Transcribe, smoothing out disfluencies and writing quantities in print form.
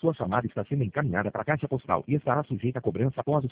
Sua chamada está sendo encaminhada para a caixa postal e estará sujeita a cobrança após o